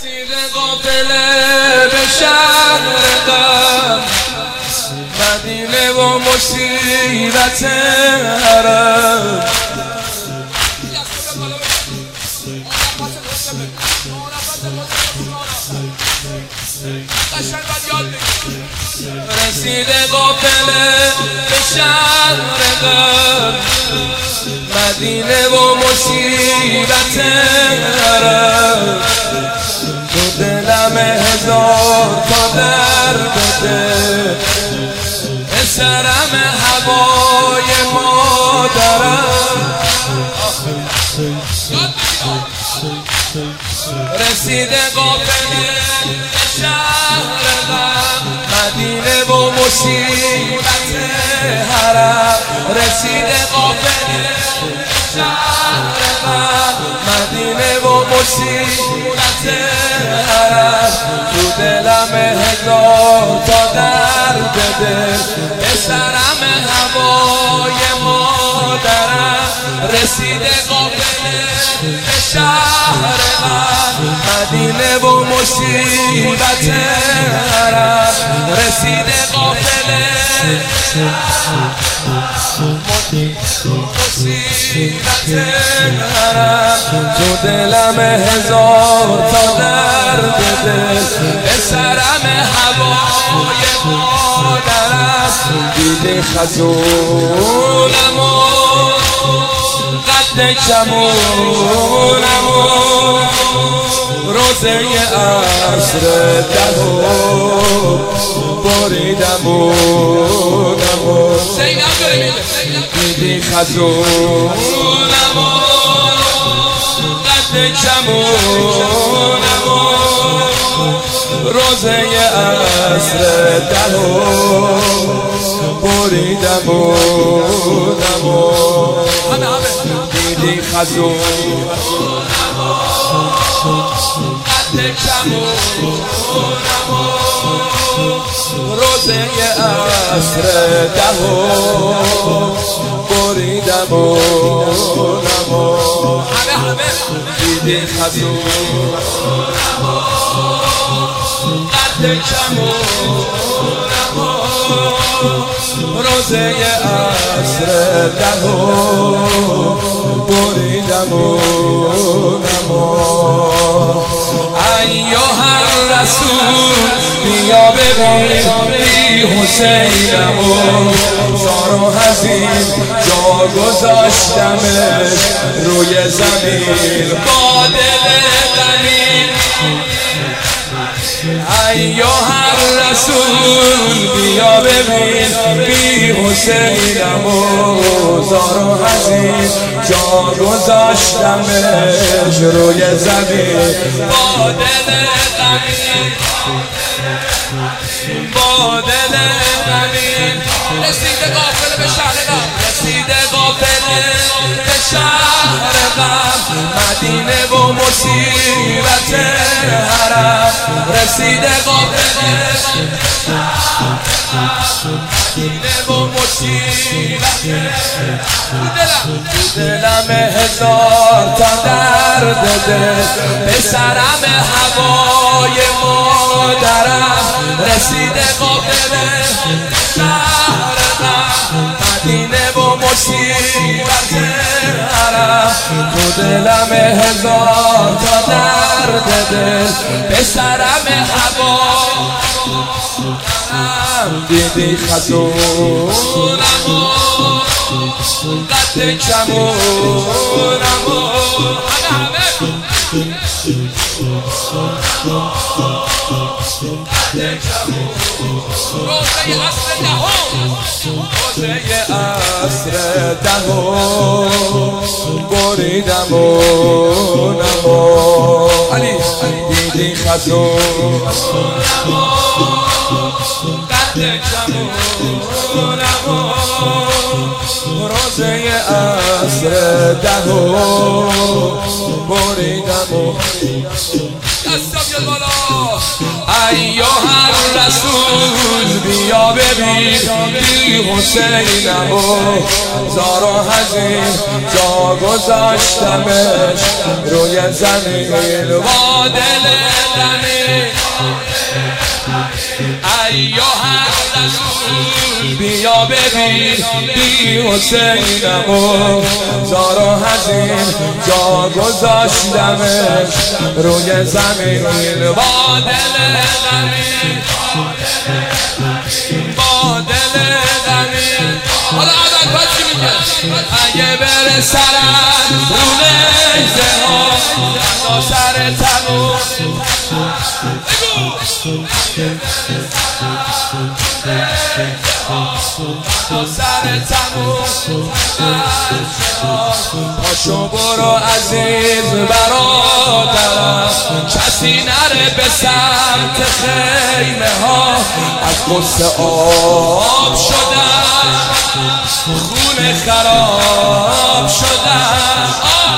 رسیده قافله به شهر غم، مدینه و مصیبت حرم. رسیده قافله به شهر غم، مدینه و مصیبت حرم. تو دلم هزار تا درد ده، سرم هوای مادرم. رسیده قافله به شهر غم، مدینه و مصیبت حرم. رسیده قافله به شهر غم، مدینه و مصیبت حرم. تو دلم هزار تا درد دل، به سرم هوای مادرم. رسیده قافله به شهر غم، مدینه و مصیبت حرم. رسیده قافله مصیبت حرم. تو دلم هزار تا درد دل، به سرم هوای مادرم. دیده خزونمو قد کمونمو، روزه عصر دهو بریدمونمو. دیدی خزونمو قد کمونمو، روزه عصر دهو بریدمونمو. دیدی خزونمو قد کمونمو، روزه عصر دهو بریدمونمو. دیدی خزونمو قد کمونمو، روزه عصر دهو بریدمونمو. ایها الرسول بیا ببین حسینمو، زار و حزین جا گذاشتمش روی زمین با دل غمین. ایها الرسول بیا ببین بی حسینمو، زار و حزین جا گذاشتمش روی زمین با دل غمین، با دل غمین. رسیده قافله به شهر غم، رسیده قافله به شهر غم، مدینه و مصیبت حرم. رسیده قافله به شهر غم، مدینه و مصیبت حرم. تو دلم هزار تا درد دل، به سرم هوای مادرم. رسیده قافله به شهر غم، مدینه و مصیبت حرم. تو دلم هزار تا درد دل، به سرم هوای مادرم. دیدی خزونمو قد کمونمو، روزه عصر دهو بریدمونمو. دیدی خزونمو قد کمونمو، روزه عصر دهو بریدمونمو. ایها الرسول بیا ببین بی حسینم و زار و حزین جا گذاشتمش روی زمین با دل غمین ایها الرسول بیا ببین بی حسینم و زار و حزین جا گذاشتمش روی زمین با دل غمین با دل غمین. حالا اول پس چی میگه؟ اگه بره سرم رو نیزه ها تا سر تموم تا سر تموم پاشو برو عزیز برادرم کسی نره به سمت خیمه ها از غصه آب شدن خون خراب شدن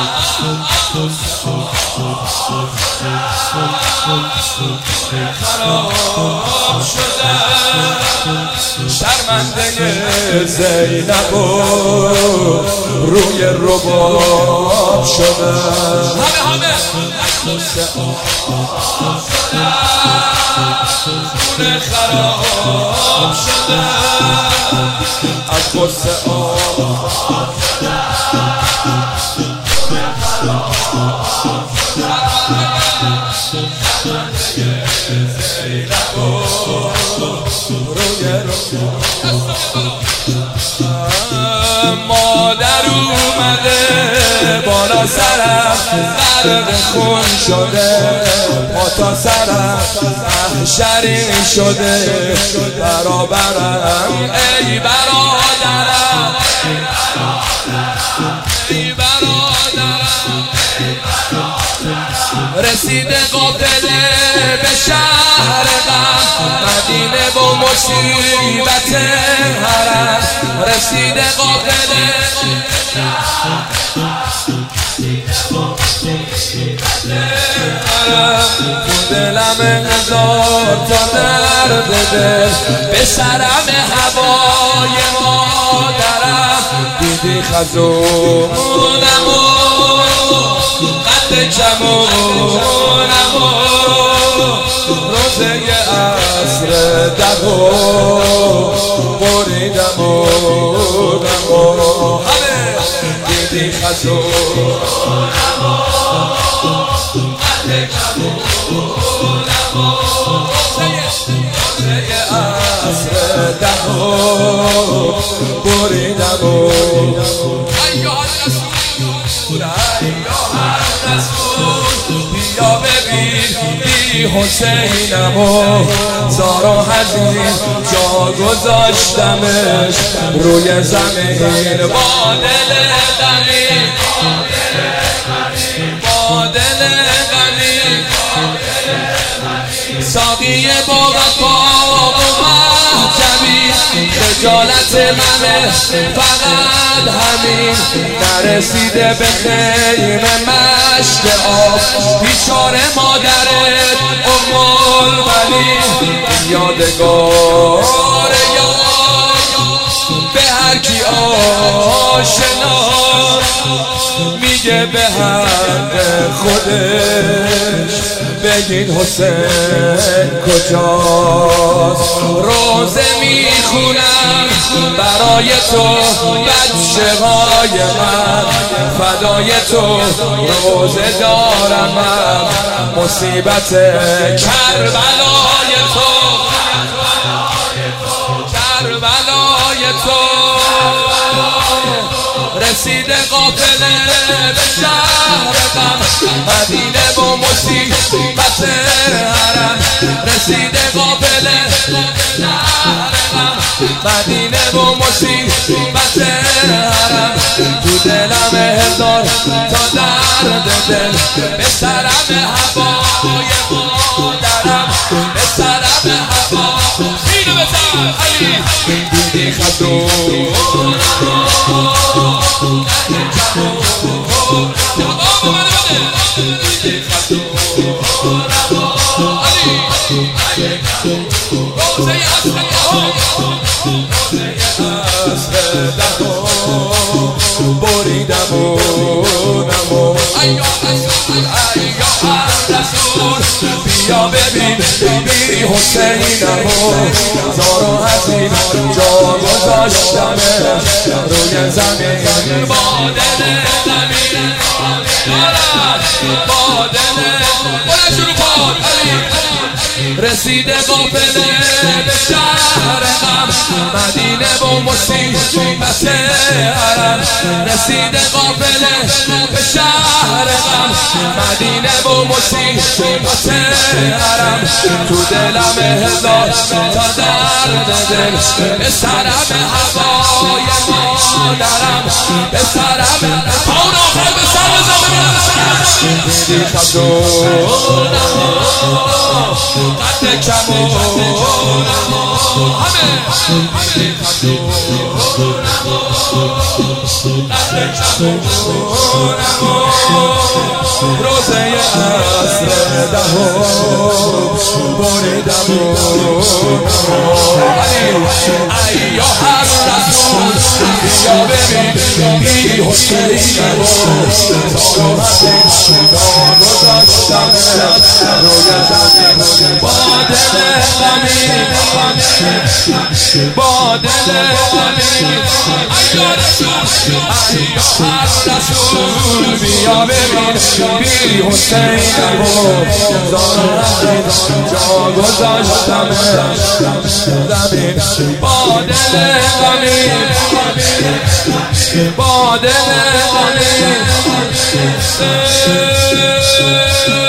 خراب شدن شرمنده زینب روی رباب شدن همه خون خراب شدن از غصه آب مادر اومده بالا سرم غرق خون شده ما تا سرم محشری شده برابرم ای برادرم ای برادرم رسیده قافله به شهر غم مدینه با مصیبت حرم رسیده قافله تو دلم هزار تا درد دل به سرم هوای مادرم دیدی خزونم قد جمونم روزه عصر دهو بریدم همه دیدی خزونم قد جمونم روزه عصر دهو بریدم بیا ببین بی حسینم و زار و حزین جا گذاشتمش روی زمین با دل غمین با دل غمین ساقی با وفا و محجبی خجالت منه فقط همین نرسیده به خیمه مشک آب بیچاره مادرت الولی یادگار به هر کی آشنا میگه به حق خودش بگین حسین کجاست روزه میخونم برای تو بچه های من فدای تو روزه دارم من مصیبت کربلای تو کربلای تو رسیده قافله به شهر غم مدینه با مصیبت حرم رسیده قافله به شهر غم مدینه با مصیبت حرم تو دلم هزار تا درد دل به سرم هوای مادرم به سرم هوا اینو بزن علی دیدی خزونم دیدی خزونم روزه اصل بریدم و نمو ایا رسول بیا ببین بی حسینمو زار و حزین جا گذاشتمه روی زمین با دل زمین با دل بلند شروع کن رسیده قافله به شهر غم مدینه و مصیبت حرم رسیده قافله به شهر غم مدینه و مصیبت حرم تو دلم هزار تا درد دل به سرم هوای مادرم به سرم پاون آخر به سر دیدی خزونم قد کمونم همه دیدی خزونم قد کمونم روزه عصر دهم بریدم ایاه الرسول بیا ببین بی حسینم گذاشتم روی زمین با دل غمین با دل غمین ایاه الرسول بیا ببین بی حسینم جا گذاشتم زمین با دل غمین با دل غمین